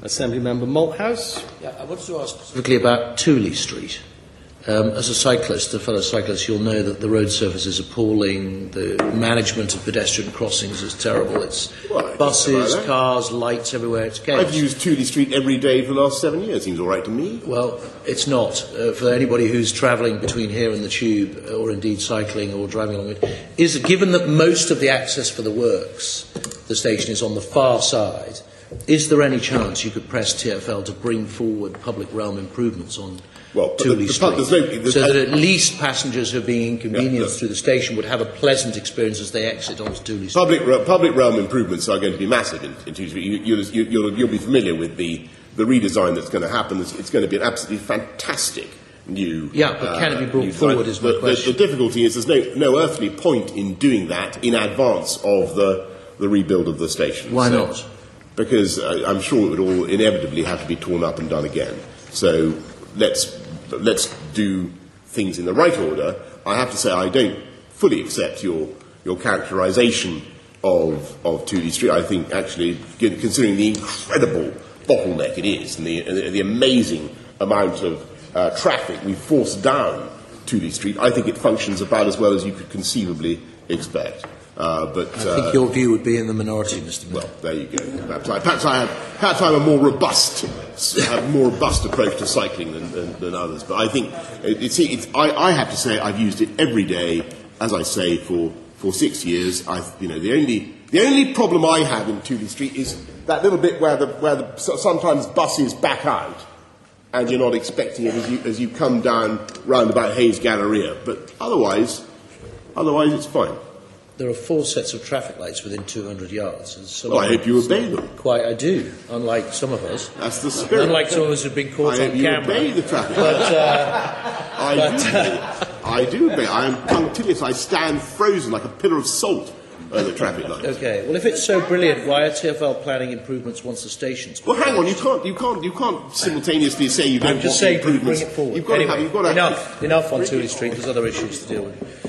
Assembly Member Malthouse. Yeah, I wanted to ask specifically about Tooley Street. As a cyclist, a fellow cyclist, you'll know that the road surface is appalling, the management of pedestrian crossings is terrible, it's buses, cars, lights everywhere, it's chaos. I've used Tooley Street every day for the last 7 years, seems all right to me. Well, it's not. For anybody who's travelling between here and the Tube, or indeed cycling or driving along it, is given that most of the access for the works, the station is on the far side, is there any chance you could press TfL to bring forward public realm improvements on Tooley Street, so that at least passengers who are being inconvenienced through the station would have a pleasant experience as they exit onto Tooley Street? Public realm improvements are going to be massive in Tooley Street. You'll be familiar with the redesign that's going to happen. It's going to be an absolutely fantastic new... Yeah, but can it be brought forward is my question. The difficulty is there's no earthly point in doing that in advance of the rebuild of the station. Why not? Because I'm sure it would all inevitably have to be torn up and done again. So let's do things in the right order. I have to say I don't fully accept your characterisation of Tooley Street. I think actually, considering the incredible bottleneck it is and the amazing amount of traffic we forced down Tooley Street, I think it functions about as well as you could conceivably expect. But I think your view would be in the minority, Mr. Miller. Well, there you go. Perhaps I have a more robust approach to cycling than others. But I think I have to say I've used it every day, as I say, for 6 years. The only problem I have in Tooley Street is that little bit where sometimes buses back out, and you're not expecting it as you come down round about Hayes Galleria. But otherwise it's fine. There are 4 sets of traffic lights within 200 yards. I hope you obey them. Quite, I do, unlike some of us. That's the spirit. Unlike some of us who've been caught on camera. I hope you obey the traffic lights. I do obey. I am punctilious. I stand frozen like a pillar of salt at the traffic lights. Okay. Well, if it's so brilliant, why are TfL planning improvements once the station's Well, hang on. You can't simultaneously say you don't I'm just want saying, improvements. bring it forward. You've got anyway, to have enough on Tooley Street. There's other issues to deal with.